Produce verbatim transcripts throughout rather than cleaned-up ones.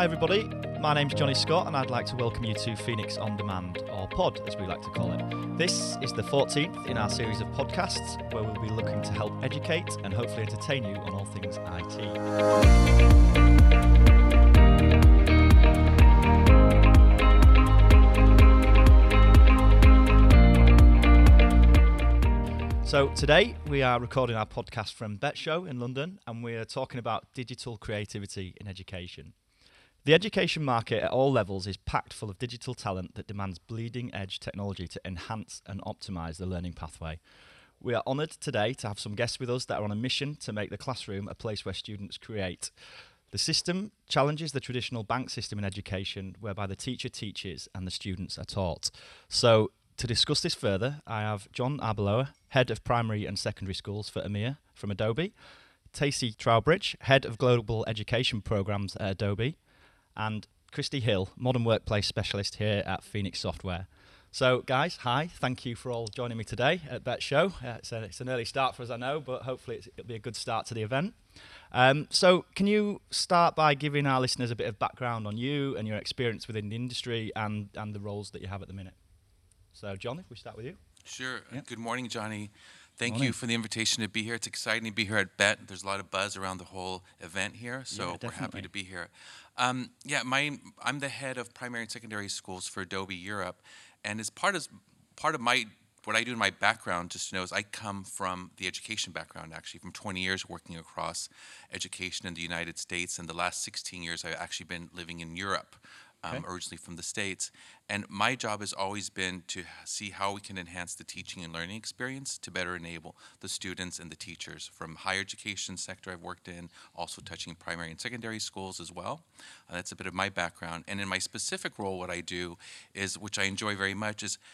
Hi everybody, my name's Johnny Scott and I'd like to welcome you to Phoenix On Demand, or Pod as we like to call it. This is the fourteenth in our series of podcasts where we'll be looking to help educate and hopefully entertain you on all things I T. So today we are recording our podcast from Bet Show in London and we are talking about digital creativity in education. The education market at all levels is packed full of digital talent that demands bleeding-edge technology to enhance and optimise the learning pathway. We are honoured today to have some guests with us that are on a mission to make the classroom a place where students create. The system challenges the traditional bank system in education, whereby the teacher teaches and the students are taught. So, to discuss this further, I have John Arbeloa, Head of Primary and Secondary Schools for EMEA from Adobe, Tacey Trowbridge, Head of Global Education Programs at Adobe, and Christy Hill, Modern Workplace Specialist here at Phoenix Software. So, guys, hi. Thank you for all joining me today at Bet Show. Uh, it's, a, it's an early start for us, I know, but hopefully it's, it'll be a good start to the event. Um, so, can you start by giving our listeners a bit of background on you and your experience within the industry and, and the roles that you have at the minute? So, John, if we start with you. Sure. Yeah. Good morning, Johnny. Thank Morning. you for the invitation to be here. It's exciting to be here at Bet. There's a lot of buzz around the whole event here, so Yeah, we're happy definitely. to be here. Um, yeah, my I'm the head of primary and secondary schools for Adobe Europe, and as part of part of my what I do in my background, just to know, is I come from the education background, actually, from twenty years working across education in the United States, and the last sixteen years I've actually been living in Europe. Um, Okay. originally from the States. And my job has always been to see how we can enhance the teaching and learning experience to better enable the students and the teachers. From higher education sector I've worked in, also touching primary and secondary schools as well. Uh, that's a bit of my background. And in my specific role, what I do is, which I enjoy very much, is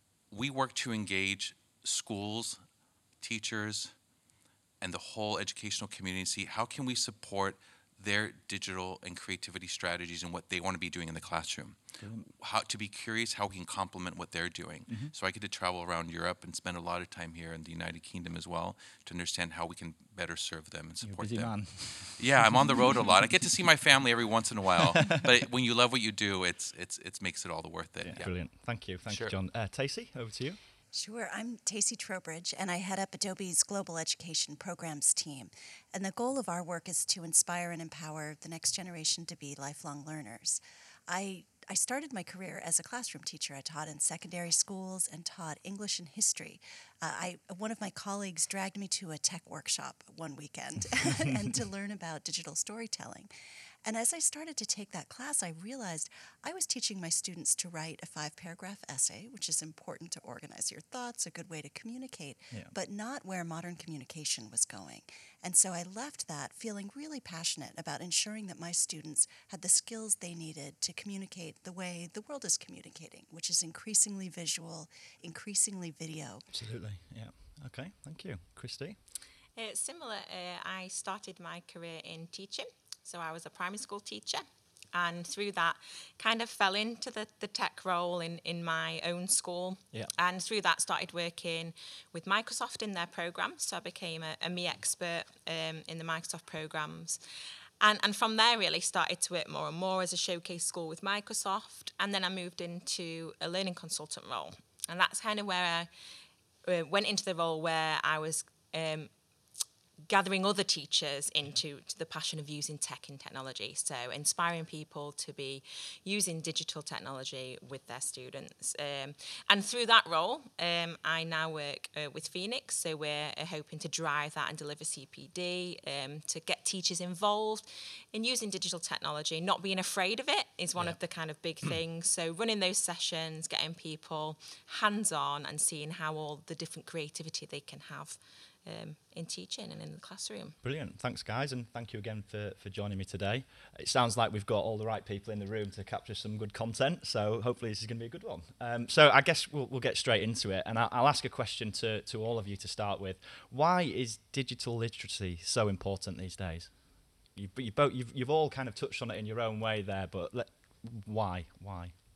we work to engage schools, teachers, and the whole educational community to see how can we support their digital and creativity strategies and what they want to be doing in the classroom. Brilliant. How to be curious how we can complement what they're doing. Mm-hmm. So I get to travel around Europe and spend a lot of time here in the United Kingdom as well to understand how we can better serve them and You're a support busy them. man. Yeah, I'm on the road a lot. I get to see my family every once in a while, but when you love what you do, it's it's it makes it all the worth it. Yeah, Yeah. brilliant. Thank you. Thank Sure. you, John. Uh, Tacey, over to you. Sure. I'm Tacey Trowbridge, and I head up Adobe's Global Education Programs team. And the goal of our work is to inspire and empower the next generation to be lifelong learners. I I started my career as a classroom teacher. I taught in secondary schools and taught English and history. Uh, I one of my colleagues dragged me to a tech workshop one weekend and to learn about digital storytelling. And as I started to take that class, I realized I was teaching my students to write a five-paragraph essay, which is important to organize your thoughts, a good way to communicate, Yeah. but not where modern communication was going. And so I left that feeling really passionate about ensuring that my students had the skills they needed to communicate the way the world is communicating, which is increasingly visual, increasingly video. Absolutely. Yeah. Okay. Thank you. Christy. It's similar. Uh, I started my career in teaching. So I was a primary school teacher, and through that kind of fell into the, the tech role in, in my own school. Yeah. And through that started working with Microsoft in their programs. So I became a, a me expert um, in the Microsoft programs. And, and from there really started to work more and more as a showcase school with Microsoft. And then I moved into a learning consultant role. And that's kind of where I uh, went into the role where I was um, gathering other teachers into to the passion of using tech and technology. So inspiring people to be using digital technology with their students. Um, and through that role, um, I now work uh, with Phoenix. So we're uh, hoping to drive that and deliver C P D, um, to get teachers involved in using digital technology. Not being afraid of it is one Yeah. of the kind of big things. So running those sessions, getting people hands-on and seeing how all the different creativity they can have Um, in teaching and in the classroom. Brilliant. Thanks, guys, and thank you again for, for joining me today. It sounds like we've got all the right people in the room to capture some good content, so hopefully this is going to be a good one. Um, so I guess we'll, we'll get straight into it, and I'll, I'll ask a question to, to all of you to start with. Why is digital literacy so important these days? You, you both, you've, you've all kind of touched on it in your own way there, but let, why? Why?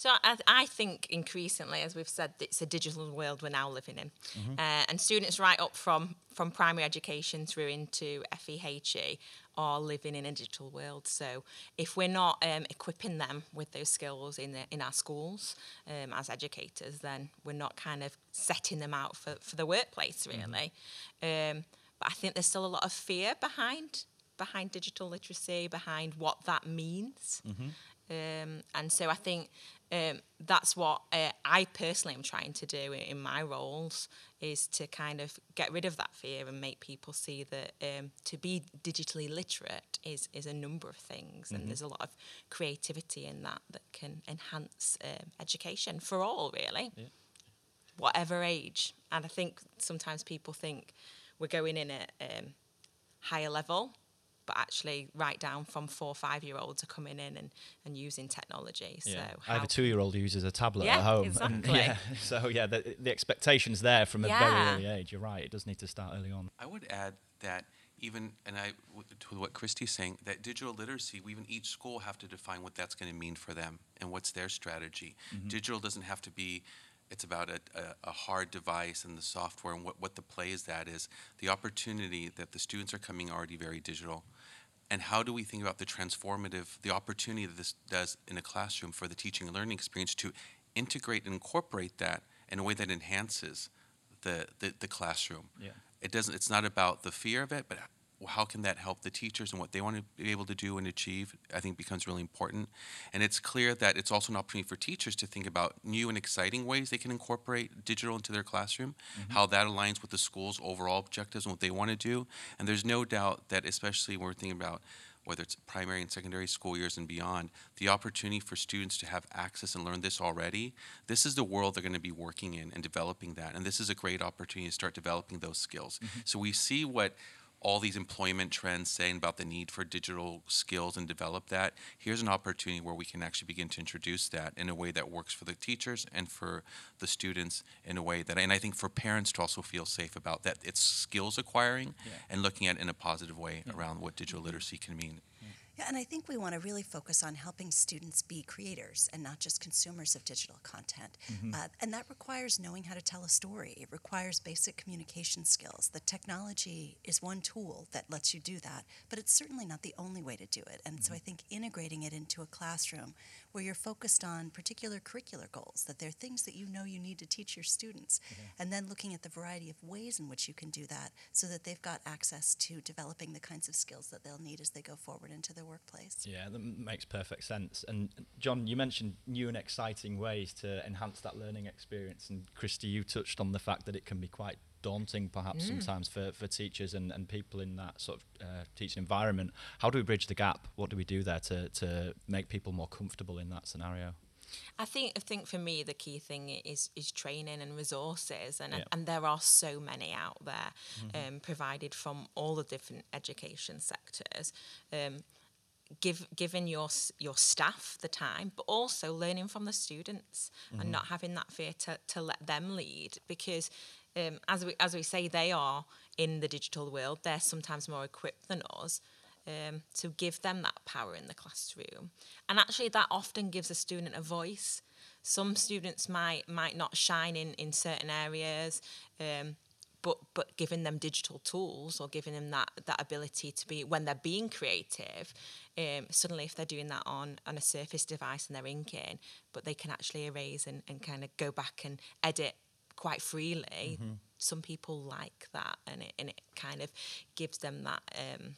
So I, I think increasingly, as we've said, it's a digital world we're now living in. Mm-hmm. uh, and students right up from, from primary education through into F E H E are living in a digital world. So if we're not um, equipping them with those skills in, the, in our schools um, as educators, then we're not kind of setting them out for, for the workplace, really. Mm-hmm. Um, but I think there's still a lot of fear behind behind digital literacy, behind what that means. Mm-hmm. Um, and so I think um, that's what uh, I personally am trying to do in, in my roles, is to kind of get rid of that fear and make people see that um, to be digitally literate is, is a number of things. Mm-hmm. And there's a lot of creativity in that that can enhance um, education for all, really, yeah. Whatever age. And I think sometimes people think we're going in at um, higher level, but actually right down from four or five-year-olds are coming in and, and using technology. So yeah. I have a two-year-old who uses a tablet yeah, at home. Exactly. And yeah, so, yeah, the, the expectation's there from a yeah. very early age. You're right. It does need to start early on. I would add that even, and I, to what Christy's saying, that digital literacy, we even each school have to define what that's going to mean for them and what's their strategy. Mm-hmm. Digital doesn't have to be, it's about a, a, a hard device and the software and what, what the play is that is. The opportunity that the students are coming already very digital. And how do we think about the transformative, the opportunity that this does in a classroom for the teaching and learning experience to integrate and incorporate that in a way that enhances the, the, the classroom. Yeah. It doesn't, it's not about the fear of it, but how can that help the teachers and what they want to be able to do and achieve, I think becomes really important. And it's clear that it's also an opportunity for teachers to think about new and exciting ways they can incorporate digital into their classroom, mm-hmm. how that aligns with the school's overall objectives and what they want to do. And there's no doubt that, especially when we're thinking about whether it's primary and secondary school years and beyond, the opportunity for students to have access and learn this already, this is the world they're going to be working in and developing that. And this is a great opportunity to start developing those skills. Mm-hmm. So we see what all these employment trends saying about the need for digital skills and develop that. Here's an opportunity where we can actually begin to introduce that in a way that works for the teachers and for the students in a way that, and I think for parents to also feel safe about that. It's skills acquiring yeah. and looking at it in a positive way yeah. around what digital literacy can mean. Yeah. Yeah, and I think we want to really focus on helping students be creators and not just consumers of digital content. Mm-hmm. Uh, and that requires knowing how to tell a story. It requires basic communication skills. The technology is one tool that lets you do that, but it's certainly not the only way to do it. And mm-hmm. so I think integrating it into a classroom where you're focused on particular curricular goals, that they're things that you know you need to teach your students, mm-hmm. and then looking at the variety of ways in which you can do that so that they've got access to developing the kinds of skills that they'll need as they go forward into their workplace. Yeah, that makes perfect sense. And John, you mentioned new and exciting ways to enhance that learning experience, and Christy, you touched on the fact that it can be quite daunting perhaps mm. sometimes for, for teachers and, and people in that sort of uh, teaching environment. How do we bridge the gap? What do we do there to, to make people more comfortable in that scenario? I think I think for me the key thing is is training and resources, and yeah. and there are so many out there, mm-hmm. um, provided from all the different education sectors. Um, give giving your your staff the time, but also learning from the students mm-hmm. and not having that fear to to let them lead, because um, as we as we say, they are in the digital world. They're sometimes more equipped than us. Um, to give them that power in the classroom. And actually that often gives a student a voice. Some students might might not shine in, in certain areas, um, but but giving them digital tools or giving them that, that ability to be, when they're being creative, um, suddenly if they're doing that on, on a Surface device and they're inking, but they can actually erase and, and kind of go back and edit quite freely, mm-hmm. some people like that, and it, and it kind of gives them that... Um,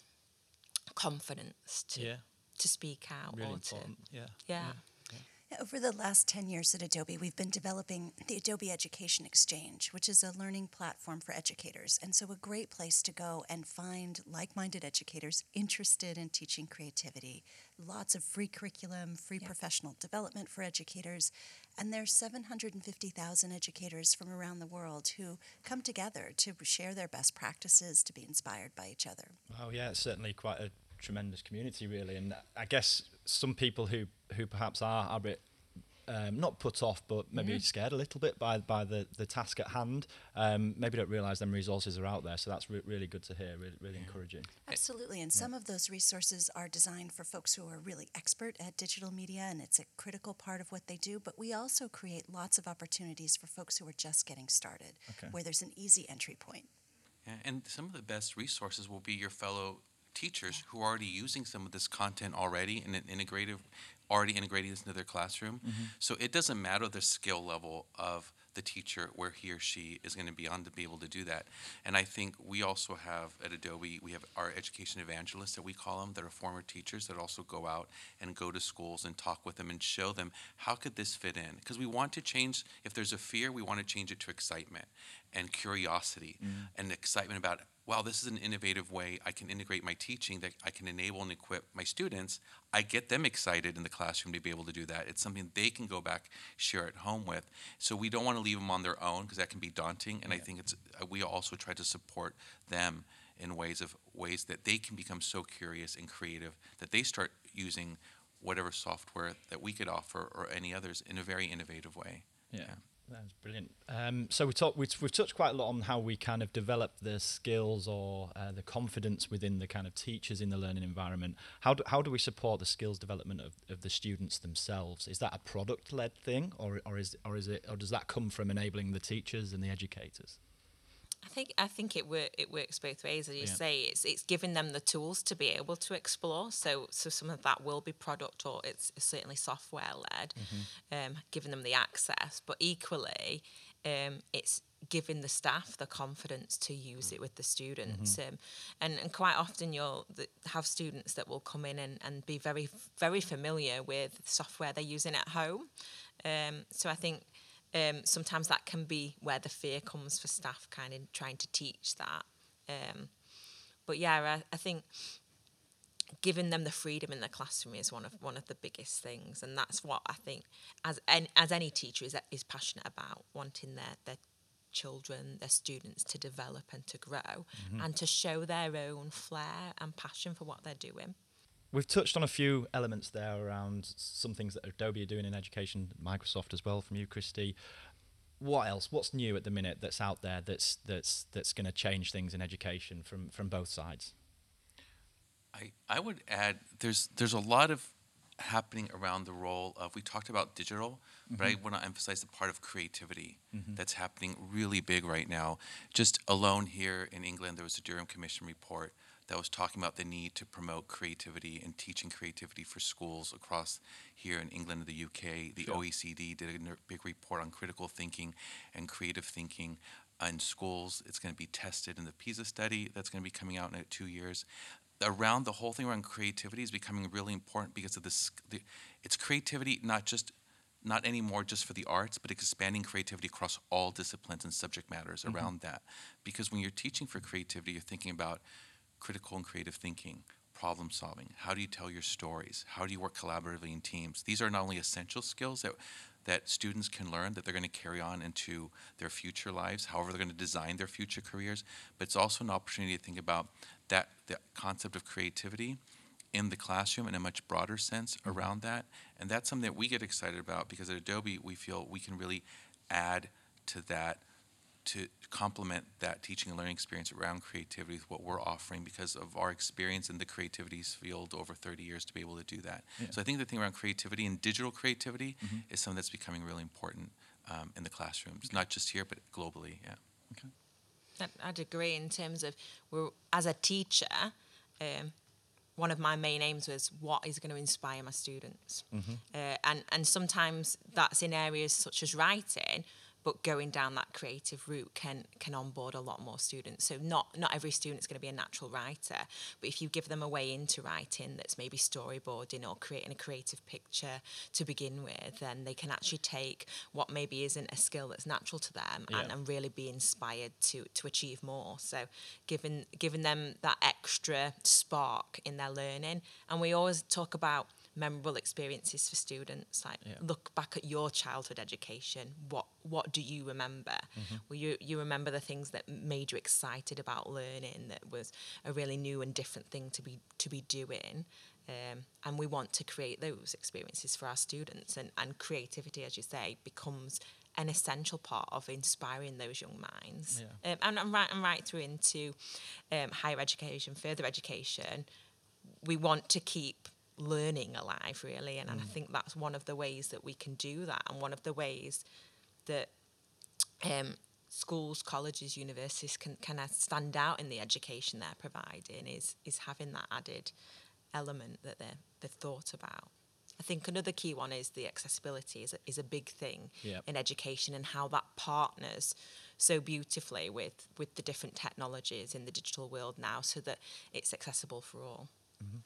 confidence to yeah. to speak out really or important. to yeah. yeah. yeah. Yeah. Over the last ten years at Adobe, we've been developing the Adobe Education Exchange, which is a learning platform for educators, and so a great place to go and find like-minded educators interested in teaching creativity. Lots of free curriculum, free yeah. professional development for educators, and there's seven hundred fifty thousand educators from around the world who come together to share their best practices, to be inspired by each other. Oh yeah, it's certainly quite a tremendous community, really. And I guess some people who, who perhaps are a bit um, not put off, but maybe Mm-hmm. scared a little bit by by the, the task at hand. Um, maybe don't realise them resources are out there. So that's re- really good to hear. Really, really encouraging. Absolutely, and some of those resources are designed for folks who are really expert at digital media, and it's a critical part of what they do. But we also create lots of opportunities for folks who are just getting started, Okay. where there's an easy entry point. Yeah, and some of the best resources will be your fellow teachers who are already using some of this content already and an integrative, already integrating this into their classroom. So it doesn't matter the skill level of the teacher where he or she is going to be on to be able to do that. And I think we also have at Adobe, we have our education evangelists that we call them, that are former teachers that also go out and go to schools and talk with them and show them how could this fit in. Because we want to change, if there's a fear, we want to change it to excitement and curiosity and excitement about, wow, this is an innovative way I can integrate my teaching that I can enable and equip my students. I get them excited in the classroom to be able to do that. It's something they can go back, share at home with. So we don't want to leave them on their own because that can be daunting. And I think it's uh, we also try to support them in ways of ways that they can become so curious and creative that they start using whatever software that we could offer or any others in a very innovative way. Yeah, that's brilliant. Um, so we talk, we've, we've touched quite a lot on how we kind of develop the skills or uh, the confidence within the kind of teachers in the learning environment. How do, how do we support the skills development of, of the students themselves? Is that a product-led thing, or or is or is it or does that come from enabling the teachers and the educators? I think I think it wor- it works both ways, as you Yeah. say. It's it's giving them the tools to be able to explore. So so some of that will be product, or it's certainly software led, um, giving them the access. But equally, um, it's giving the staff the confidence to use it with the students. Um, and and quite often you'll th- have students that will come in and, and be very very familiar with software they're using at home. Um, so I think. Um, sometimes that can be where the fear comes for staff kind of trying to teach that. Um, but yeah, I, I think giving them the freedom in the classroom is one of one of the biggest things, and that's what I think as any, as any teacher is is passionate about, wanting their their children, their students to develop and to grow, and to show their own flair and passion for what they're doing. We've touched on a few elements there around some things that Adobe are doing in education, Microsoft as well from you, Christy. What else? What's new at the minute that's out there that's that's that's going to change things in education from from both sides? I, I would add there's there's a lot of happening around the role of, we talked about digital, but I want to emphasize the part of creativity that's happening really big right now. Just alone here in England, there was a Durham Commission report that was talking about the need to promote creativity and teaching creativity for schools across here in England and the U K. The Sure. O E C D did a n- big report on critical thinking and creative thinking in schools. It's going to be tested in the PISA study that's going to be coming out in uh, two years. Around the whole thing around creativity is becoming really important because of this. The, it's creativity not just not anymore just for the arts, but expanding creativity across all disciplines and subject matters around that. Because when you're teaching for creativity, you're thinking about critical and creative thinking, problem solving. How do you tell your stories? How do you work collaboratively in teams? These are not only essential skills that that students can learn that they're going to carry on into their future lives, however they're going to design their future careers, but it's also an opportunity to think about that the concept of creativity in the classroom in a much broader sense around that. And that's something that we get excited about because at Adobe we feel we can really add to that, to complement that teaching and learning experience around creativity with what we're offering because of our experience in the creativities field over thirty years to be able to do that. Yeah. So I think the thing around creativity and digital creativity is something that's becoming really important um, in the classrooms, not just here, but globally, yeah. I'd- I'd agree in terms of, we're, as a teacher, um, one of my main aims was what is going to inspire my students. Uh, and, and sometimes that's in areas such as writing, but going down that creative route can can onboard a lot more students. So not not every student's going to be a natural writer, but if you give them a way into writing that's maybe storyboarding or creating a creative picture to begin with, then they can actually take what maybe isn't a skill that's natural to them and, Yeah. and really be inspired to to achieve more. So giving giving them that extra spark in their learning. And we always talk about memorable experiences for students. Like, Yeah. look back at your childhood education. What what do you remember? Mm-hmm. Well, you you remember the things that made you excited about learning, that was a really new and different thing to be to be doing. Um, and we want to create those experiences for our students, and, and creativity, as you say, becomes an essential part of inspiring those young minds. Yeah. Um, and, and, right, and right through into um, higher education, further education, we want to keep learning alive, really. And, mm. and I think that's one of the ways that we can do that, and one of the ways that um, schools, colleges, universities can, can stand out in the education they're providing is, is having that added element that they're, they've thought about. I think another key one is the accessibility is a, is a big thing yep. in education, and how that partners so beautifully with, with the different technologies in the digital world now, so that it's accessible for all. Mm-hmm.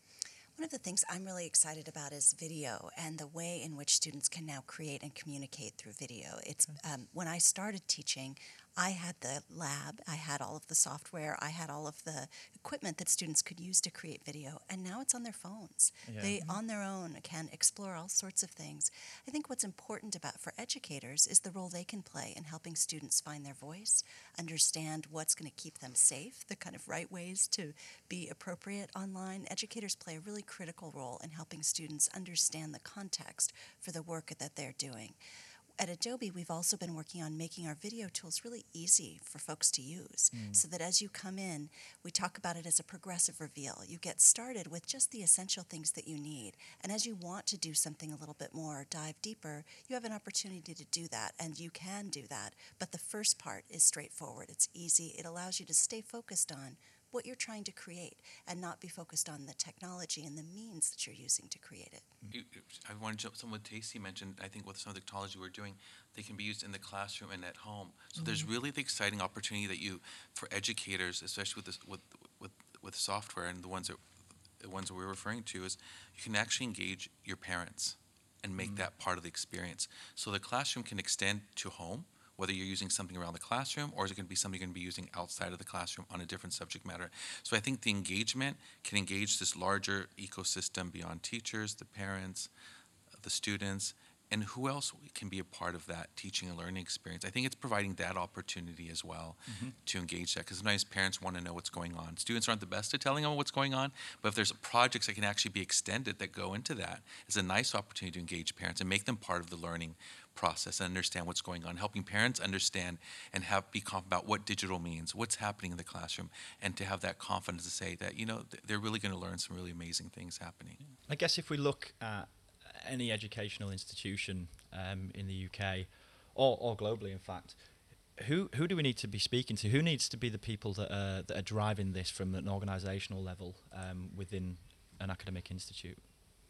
One of the things I'm really excited about is video and the way in which students can now create and communicate through video. It's um, when I started teaching, I had the lab, I had all of the software, I had all of the equipment that students could use to create video, and now it's on their phones. Yeah. They, on their own, can explore all sorts of things. I think what's important about for educators is the role they can play in helping students find their voice, understand what's going to keep them safe, the kind of right ways to be appropriate online. Educators play a really critical role in helping students understand the context for the work that they're doing. At Adobe, we've also been working on making our video tools really easy for folks to use, mm. so that as you come in, we talk about it as a progressive reveal. You get started with just the essential things that you need, and as you want to do something a little bit more, dive deeper, you have an opportunity to do that, and you can do that. But the first part is straightforward. It's easy. It allows you to stay focused on what you're trying to create and not be focused on the technology and the means that you're using to create it. You, I wanted to jump, someone Tacey mentioned, I think with some of the technology we're doing, they can be used in the classroom and at home. So mm-hmm. there's really the exciting opportunity that you, for educators, especially with this, with, with, with software and the ones that, the ones that we're referring to, is you can actually engage your parents and make mm-hmm. that part of the experience. So the classroom can extend to home, whether you're using something around the classroom or is it going to be something you're going to be using outside of the classroom on a different subject matter. So I think the engagement can engage this larger ecosystem beyond teachers, the parents, the students, and who else can be a part of that teaching and learning experience. I think it's providing that opportunity as well mm-hmm. to engage that, because sometimes parents want to know what's going on. Students aren't the best at telling them what's going on, but if there's projects that can actually be extended that go into that, it's a nice opportunity to engage parents and make them part of the learning process and understand what's going on, helping parents understand and have be confident about what digital means, what's happening in the classroom, and to have that confidence to say that, you know, they're really going to learn some really amazing things happening. I guess if we look at any educational institution um, in the U K or, or globally, in fact, who who do we need to be speaking to? Who needs to be the people that are, that are driving this from an organisational level um, within an academic institute?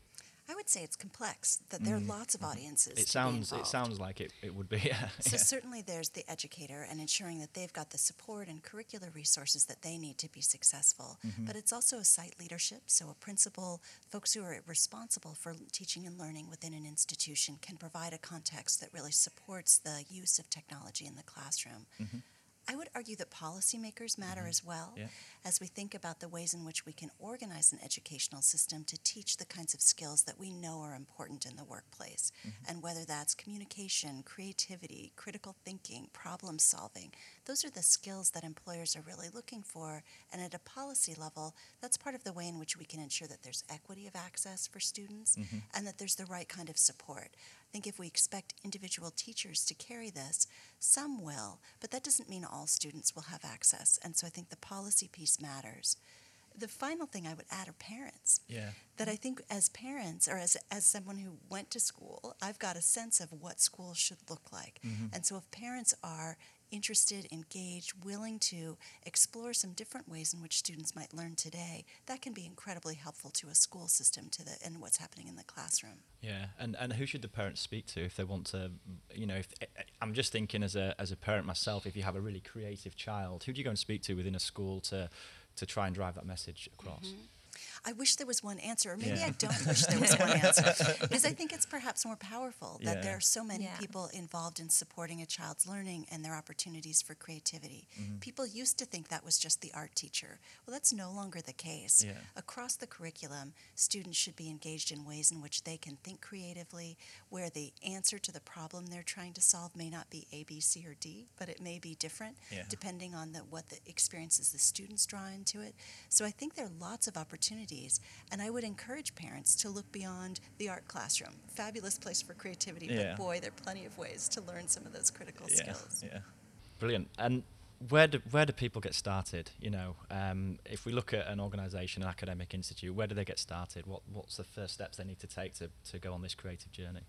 I would say it's complex, that there are mm. lots of audiences. It sounds it sounds like it, it would be. Yeah. So yeah. certainly there's the educator and ensuring that they've got the support and curricular resources that they need to be successful. Mm-hmm. But it's also a site leadership, so a principal, folks who are responsible for teaching and learning within an institution can provide a context that really supports the use of technology in the classroom. Mm-hmm. I would argue that policymakers matter mm-hmm. as well, yeah. as we think about the ways in which we can organize an educational system to teach the kinds of skills that we know are important in the workplace. Mm-hmm. And whether that's communication, creativity, critical thinking, problem solving, those are the skills that employers are really looking for. And at a policy level, that's part of the way in which we can ensure that there's equity of access for students mm-hmm. and that there's the right kind of support. I think if we expect individual teachers to carry this, some will, but that doesn't mean all students will have access. And so I think the policy piece matters. The final thing I would add are parents. Yeah. That I think as parents, or as as someone who went to school, I've got a sense of what school should look like. Mm-hmm. And so if parents are interested, engaged, willing to explore some different ways in which students might learn today, that can be incredibly helpful to a school system to the and what's happening in the classroom. Yeah, and, and who should the parents speak to if they want to, you know, if I'm just thinking as a as a parent myself, if you have a really creative child, who do you go and speak to within a school to to try and drive that message across? Mm-hmm. I wish there was one answer, or maybe Yeah. I don't wish there was one answer, because I think it's perhaps more powerful that Yeah. there are so many Yeah. people involved in supporting a child's learning and their opportunities for creativity. Mm-hmm. People used to think that was just the art teacher. Well, that's no longer the case. Yeah. Across the curriculum, students should be engaged in ways in which they can think creatively, where the answer to the problem they're trying to solve may not be A, B, C, or D, but it may be different Yeah. depending on the, what the experiences the students draw into it. So I think there are lots of opportunities, and I would encourage parents to look beyond the art classroom. Fabulous place for creativity, Yeah. but boy, there are plenty of ways to learn some of those critical Yeah, skills. yeah. Brilliant. And where do where do people get started? You know, um, if we look at an organisation, an academic institute, where do they get started? What what's the first steps they need to take to, to go on this creative journey?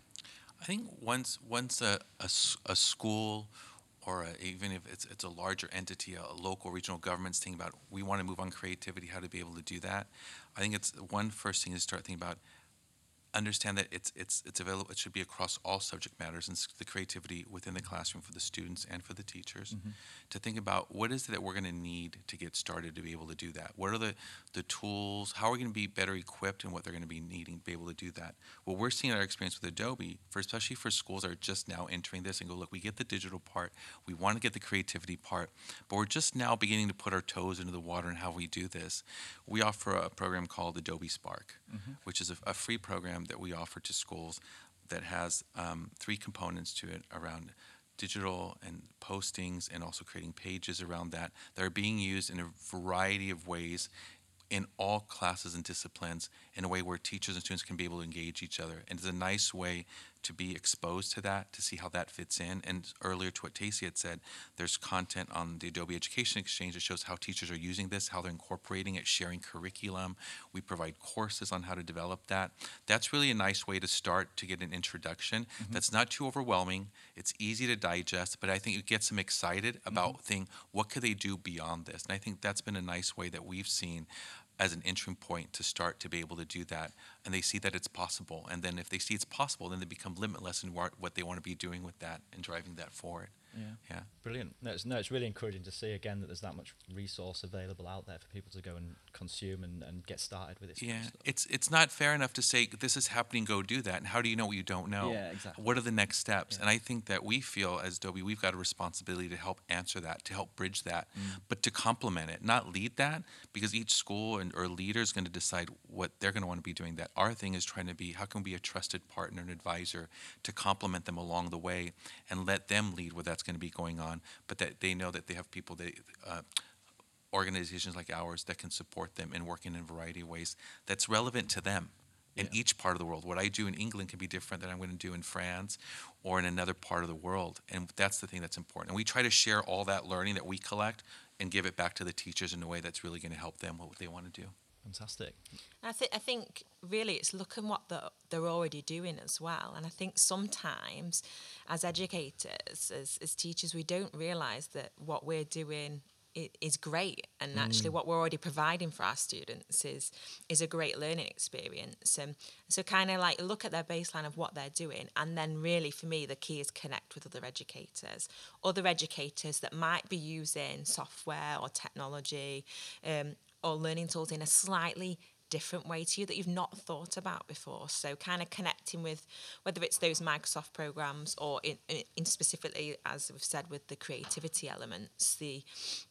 I think once once a, a s- a school or a, even if it's it's a larger entity, a local regional government's thinking about we want to move on creativity, how to be able to do that. I think it's one first thing is start thinking about understand that it's it's it's available. It should be across all subject matters and s- the creativity within the classroom for the students and for the teachers. To think about what is it that we're going to need to get started to be able to do that. What are the the tools? How are we going to be better equipped, and what they're going to be needing to be able to do that? What we're seeing in our experience with Adobe, for especially for schools that are just now entering this and go, look, we get the digital part, we want to get the creativity part, but we're just now beginning to put our toes into the water and how we do this. We offer a program called Adobe Spark, which is a, a free program that we offer to schools that has um, three components to it around digital and postings and also creating pages around that that are being used in a variety of ways in all classes and disciplines in a way where teachers and students can be able to engage each other. And it's a nice way to be exposed to that, to see how that fits in. And earlier to what Tacey had said, there's content on the Adobe Education Exchange that shows how teachers are using this, how they're incorporating it, sharing curriculum. We provide courses on how to develop that. That's really a nice way to start to get an introduction. That's not too overwhelming. It's easy to digest, but I think it gets them excited about thinking, what could they do beyond this? And I think that's been a nice way that we've seen as an entry point to start to be able to do that. And they see that it's possible. And then if they see it's possible, then they become limitless in what what they want to be doing with that and driving that forward. Yeah. Yeah. Brilliant. No, it's, no, it's really encouraging to see again that there's that much resource available out there for people to go and consume and, and get started with it. Yeah, it's it's not fair enough to say this is happening, go do that. And how do you know what you don't know? Yeah, exactly. What are the next steps? Yeah. And I think that we feel as Adobe, we've got a responsibility to help answer that, to help bridge that, but to complement it, not lead that, because each school and or leader is going to decide what they're going to want to be doing. That our thing is trying to be, how can we be a trusted partner and advisor to complement them along the way and let them lead where that's going to be going on, but that they know that they have people that. Uh, organizations like ours that can support them in working in a variety of ways that's relevant to them in Yeah. each part of the world. What I do in England can be different than I'm going to do in France or in another part of the world. And that's the thing that's important. And we try to share all that learning that we collect and give it back to the teachers in a way that's really going to help them what they want to do. Fantastic. I think I think really it's looking what the, they're already doing as well. And I think sometimes as educators, as, as teachers, we don't realise that what we're doing i- is great. And actually what we're already providing for our students is is a great learning experience. And so kind of like look at their baseline of what they're doing. And then really for me, the key is connect with other educators. Other educators that might be using software or technology um, or learning tools in a slightly different way to you that you've not thought about before. So kind of connecting with whether it's those Microsoft programs or in, in, in specifically, as we've said, with the creativity elements, the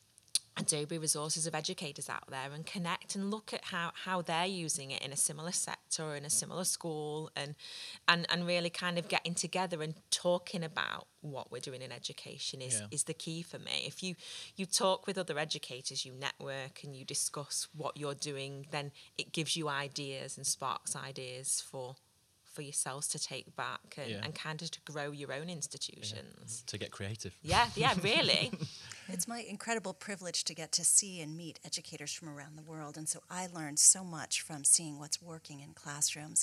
Adobe resources of educators out there, and connect and look at how, how they're using it in a similar sector or in a similar school, and, and and really kind of getting together and talking about what we're doing in education is, Yeah. is the key for me. If you, you talk with other educators, you network and you discuss what you're doing, then it gives you ideas and sparks ideas for for yourselves to take back and, Yeah. and kind of to grow your own institutions. To get creative. Yeah, yeah, really. It's my incredible privilege to get to see and meet educators from around the world, and so I learned so much from seeing what's working in classrooms.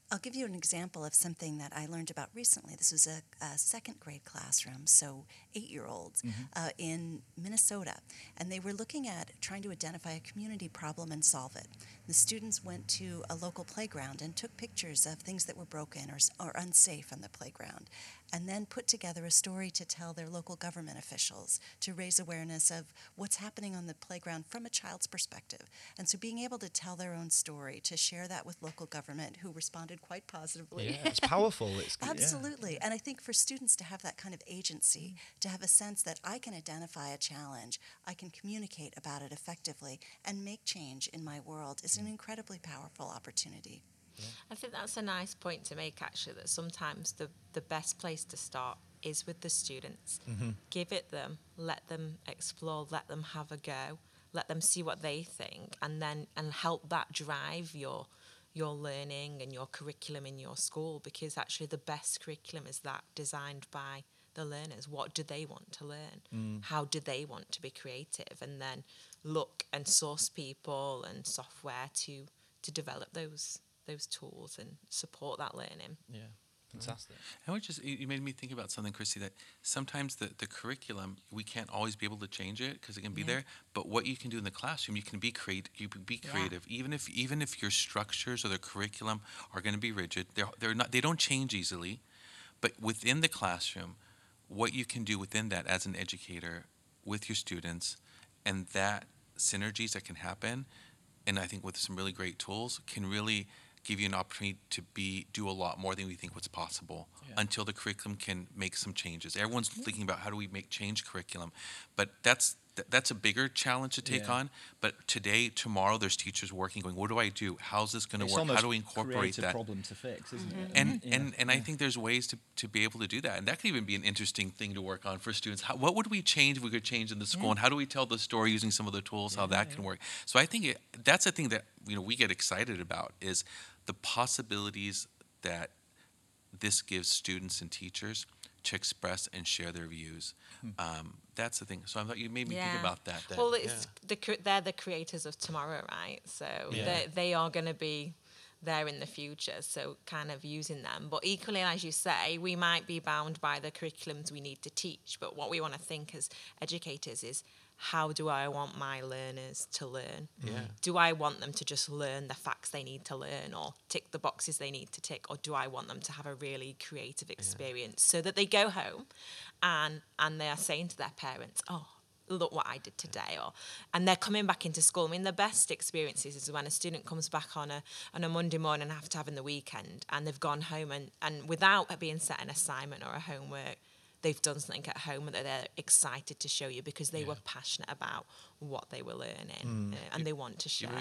I'll give you an example of something that I learned about recently. This was a, a second grade classroom, so eight-year-olds mm-hmm. uh, in Minnesota, and they were looking at trying to identify a community problem and solve it. The students went to a local playground and took pictures of things that were broken or, or unsafe on the playground, and then put together a story to tell their local government officials to raise awareness of what's happening on the playground from a child's perspective. And so being able to tell their own story, to share that with local government, who responded quite positively. Yeah, it's powerful. It's, Absolutely. Yeah. And I think for students to have that kind of agency, mm. to have a sense that I can identify a challenge, I can communicate about it effectively, and make change in my world is an incredibly powerful opportunity. Yeah. I think that's a nice point to make, actually, that sometimes the, the best place to start is with the students. Mm-hmm. Give it them, let them explore, let them have a go, let them see what they think, and then and help that drive your your learning and your curriculum in your school, because actually the best curriculum is that designed by the learners. What do they want to learn? Mm. How do they want to be creative? And then look and source people and software to to develop those those tools and support that learning. Yeah, fantastic. I would just, you made me think about something, Christy, that sometimes the, the curriculum, we can't always be able to change it because it can be yeah. there, but what you can do in the classroom, you can be create, you can be creative. Yeah. Even if even if your structures or the curriculum are going to be rigid, they're they're not they don't change easily, but within the classroom, what you can do within that as an educator with your students, and that synergies that can happen, and I think with some really great tools, can really give you an opportunity to be do a lot more than we think was possible yeah. until the curriculum can make some changes. Everyone's mm-hmm. thinking about how do we make change curriculum, but that's th- that's a bigger challenge to take yeah. on. But today, tomorrow, there's teachers working, going, what do I do? How's this going to work? How do we incorporate that? It's a problem to fix, isn't mm-hmm. it? And yeah. and and yeah. I think there's ways to, to be able to do that, and that could even be an interesting thing to work on for students. How, what would we change if we could change in the school, yeah. and how do we tell the story using some of the tools? Yeah, how that yeah. can work. So I think it, that's a thing that you know we get excited about is the possibilities that this gives students and teachers to express and share their views. Hmm. Um, that's the thing. So I thought you made me yeah. think about that. that well, it's yeah. the they're the creators of tomorrow, right? So yeah. they they are going to be there in the future. So kind of using them, but equally, as you say, we might be bound by the curriculums we need to teach. But what we want to think as educators is, how do I want my learners to learn? Yeah. Do I want them to just learn the facts they need to learn or tick the boxes they need to tick? Or do I want them to have a really creative experience yeah. so that they go home and and they are saying to their parents, oh, look what I did today, or and they're coming back into school. I mean, the best experiences is when a student comes back on a on a Monday morning after having the weekend and they've gone home and, and without being set an assignment or a homework, they've done something at home that they're excited to show you because they yeah. were passionate about what they were learning mm. uh, and they want to share.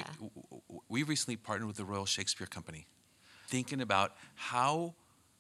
We recently partnered with the Royal Shakespeare Company, thinking about how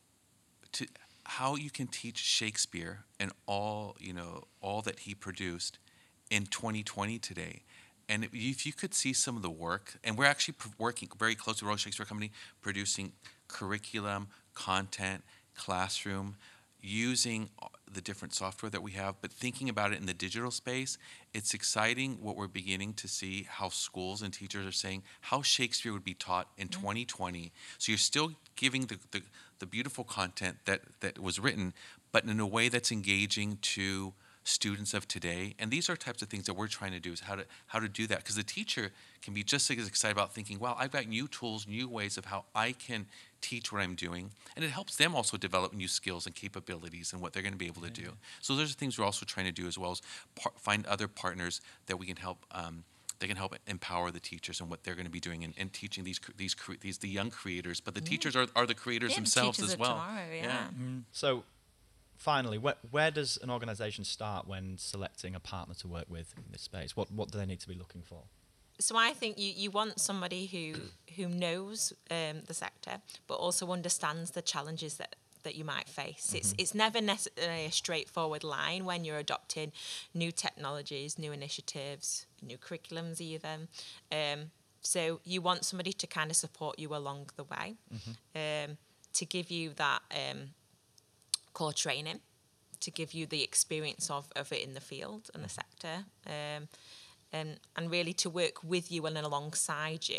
to how you can teach Shakespeare and all you know all that he produced in twenty twenty today. And if you could see some of the work, and we're actually working very close to the Royal Shakespeare Company, producing curriculum, content, classroom, using the different software that we have, but thinking about it in the digital space, it's exciting what we're beginning to see, how schools and teachers are saying how Shakespeare would be taught in mm-hmm. twenty twenty. So you're still giving the, the, the beautiful content that, that was written, but in a way that's engaging to students of today. And these are types of things that we're trying to do, is how to how to do that. Because the teacher can be just as excited about thinking, wow, I've got new tools, new ways of how I can teach what I'm doing. And it helps them also develop new skills and capabilities and what they're going to be able to yeah. do. So those are things we're also trying to do, as well as par- find other partners that we can help um, they can help empower the teachers and what they're going to be doing and, and teaching these these these the young creators. But the mm. teachers are, are the creators yeah, themselves the as well. Tomorrow, yeah. yeah. Mm. So finally, where, where does an organisation start when selecting a partner to work with in this space? What what do they need to be looking for? So I think you, you want somebody who who knows um, the sector, but also understands the challenges that, that you might face. Mm-hmm. It's it's never necessarily a straightforward line when you're adopting new technologies, new initiatives, new curriculums even. Um, so you want somebody to kind of support you along the way, mm-hmm. um, to give you that um, core training, to give you the experience of, of it in the field and the sector. Um, And, and really to work with you and alongside you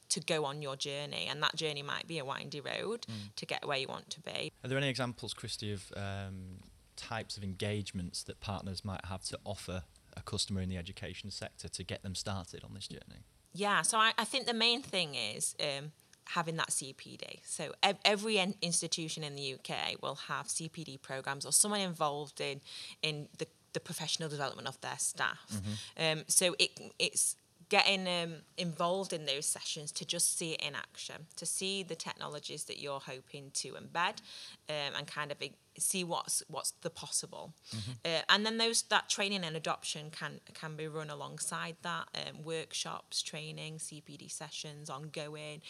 to go on your journey, and that journey might be a windy road mm. to get where you want to be. Are there any examples, Christy, of um, types of engagements that partners might have to offer a customer in the education sector to get them started on this journey? Yeah, so I, I think the main thing is um, having that C P D. So ev- every en- institution in the U K will have C P D programs or someone involved in in the, the professional development of their staff. Mm-hmm. Um, so it it's getting um, involved in those sessions to just see it in action, to see the technologies that you're hoping to embed, um, and kind of see what's what's the possible. Mm-hmm. Uh, and then those that training and adoption can can be run alongside that, um, workshops, training, C P D sessions, ongoing.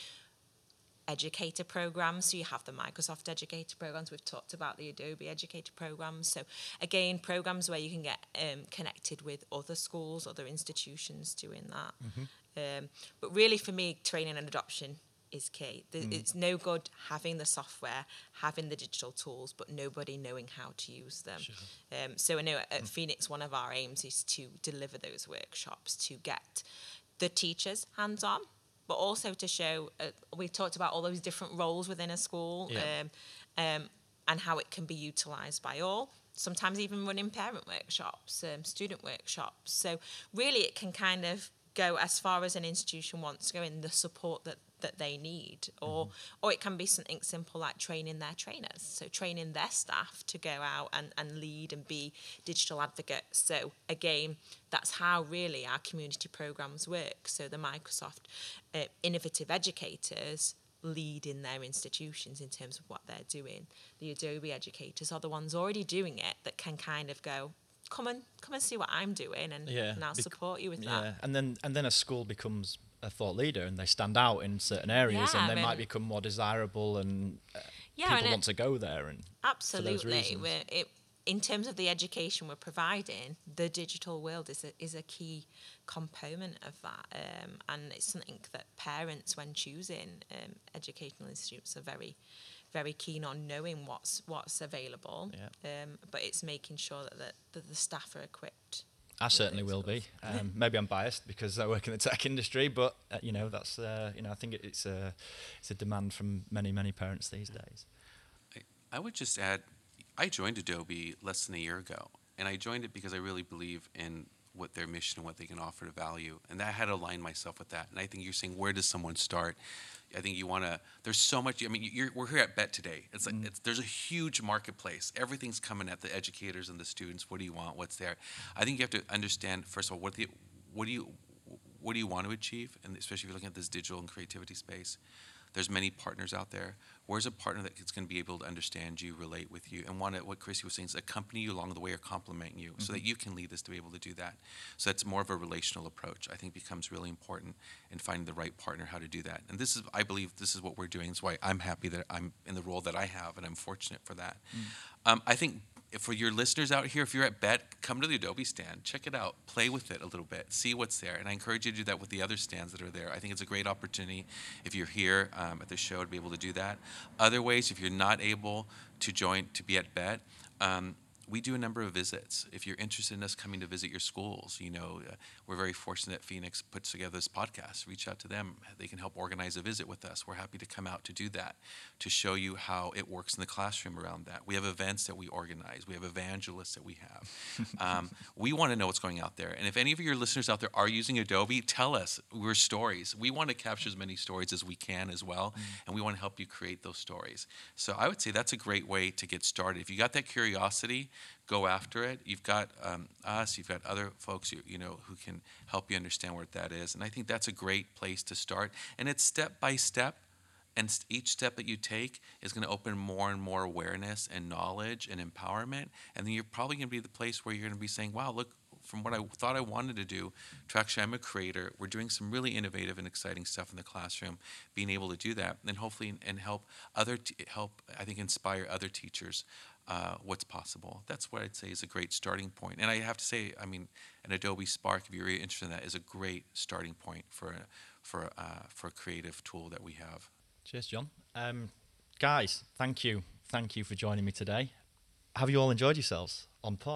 Educator programs, so you have the Microsoft Educator programs, we've talked about the Adobe Educator programs, so again programs where you can get um, connected with other schools, other institutions doing that. Mm-hmm. Um, but really for me, training and adoption is key. The, mm. It's no good having the software, having the digital tools, but nobody knowing how to use them. Sure. Um, so I know at mm. Phoenix, one of our aims is to deliver those workshops, to get the teachers hands-on, but also to show, uh, we've talked about all those different roles within a school, yeah. um, um, and how it can be utilised by all, sometimes even running parent workshops, um, student workshops. So really it can kind of go as far as an institution wants to go in the support that, that they need, or mm-hmm. or it can be something simple like training their trainers, so training their staff to go out and, and lead and be digital advocates. So again, that's how really our community programs work. So the Microsoft uh, innovative educators lead in their institutions in terms of what they're doing. The Adobe educators are the ones already doing it that can kind of go, come and come and see what I'm doing, and, yeah, and I'll bec- support you with yeah. that. And then and then a school becomes a thought leader, and they stand out in certain areas, yeah, and they I mean, might become more desirable, and uh, yeah, people and want it, to go there. And absolutely, we're, it, in terms of the education we're providing, the digital world is a, is a key component of that, um, and it's something that parents, when choosing um, educational institutes, are very very keen on knowing what's what's available, yeah. um, but it's making sure that the, that the staff are equipped. I certainly will be. Um, maybe I'm biased because I work in the tech industry, but uh, you know that's uh, you know I think it, it's a it's a demand from many many parents these days. I, I would just add, I joined Adobe less than a year ago, and I joined it because I really believe in what their mission and what they can offer to value, and I had to align myself with that. And I think you're saying, where does someone start? I think you want to. There's so much. I mean, you're, we're here at B E T today. It's like mm. it's, there's a huge marketplace. Everything's coming at the educators and the students. What do you want? What's there? I think you have to understand first of all what the what do you what do you want to achieve, and especially if you're looking at this digital and creativity space. There's many partners out there. Where's a partner that's going to be able to understand you, relate with you, and want to, what Chrissy was saying, is accompany you along the way or complement you, mm-hmm. so that you can lead this to be able to do that. So that's more of a relational approach. I think becomes really important in finding the right partner, how to do that. And this is, I believe, this is what we're doing. That's why I'm happy that I'm in the role that I have, and I'm fortunate for that. Mm. Um, I think. For your listeners out here, if you're at B E T, come to the Adobe stand, check it out, play with it a little bit, see what's there. And I encourage you to do that with the other stands that are there. I think it's a great opportunity if you're here um, at the show to be able to do that. Other ways, if you're not able to join, to be at B E T, um, we do a number of visits. If you're interested in us coming to visit your schools, you know, uh, we're very fortunate that Phoenix puts together this podcast. Reach out to them. They can help organize a visit with us. We're happy to come out to do that, to show you how it works in the classroom around that. We have events that we organize. We have evangelists that we have. um, we want to know what's going out there. And if any of your listeners out there are using Adobe, tell us. We're stories. We want to capture as many stories as we can as well, mm. and we want to help you create those stories. So I would say that's a great way to get started. If you got that curiosity, go after it. You've got um, us, you've got other folks you, you know who can help you understand what that is. And I think that's a great place to start. And it's step by step. And each step that you take is going to open more and more awareness and knowledge and empowerment. And then you're probably going to be the place where you're going to be saying, wow, look, from what I thought I wanted to do, to actually I'm a creator. We're doing some really innovative and exciting stuff in the classroom, being able to do that. And hopefully and help other, t- help I think, inspire other teachers Uh, what's possible. That's what I'd say is a great starting point. And I have to say, I mean, an Adobe Spark, if you're really interested in that, is a great starting point for a, for uh, for a creative tool that we have. Cheers, John. Um, guys, thank you. Thank you for joining me today. Have you all enjoyed yourselves on pod?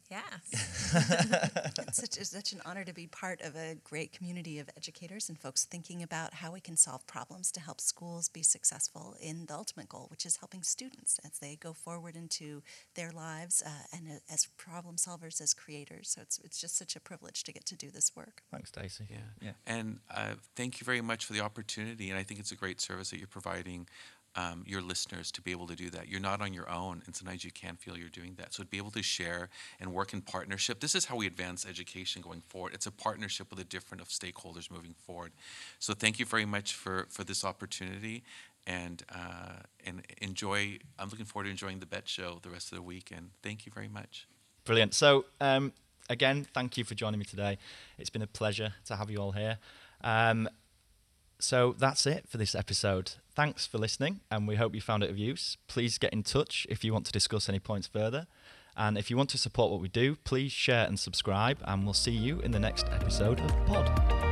Yes. It's such, it's such an honor to be part of a great community of educators and folks thinking about how we can solve problems to help schools be successful in the ultimate goal, which is helping students as they go forward into their lives uh, and uh, as problem solvers, as creators. So it's it's just such a privilege to get to do this work. Thanks, Stacey. Yeah. Yeah. And uh, thank you very much for the opportunity. And I think it's a great service that you're providing um, your listeners to be able to do that. You're not on your own, and sometimes you can feel you're doing that. So to be able to share and work in partnership, this is how we advance education going forward. It's a partnership with a different of stakeholders moving forward. So thank you very much for, for this opportunity. And uh, and enjoy, I'm looking forward to enjoying the Bet Show the rest of the week. And thank you very much. Brilliant. So, um, again, thank you for joining me today. It's been a pleasure to have you all here. Um, so that's it for this episode. Thanks for listening, and we hope you found it of use. Please get in touch if you want to discuss any points further. And if you want to support what we do, please share and subscribe, and we'll see you in the next episode of Pod.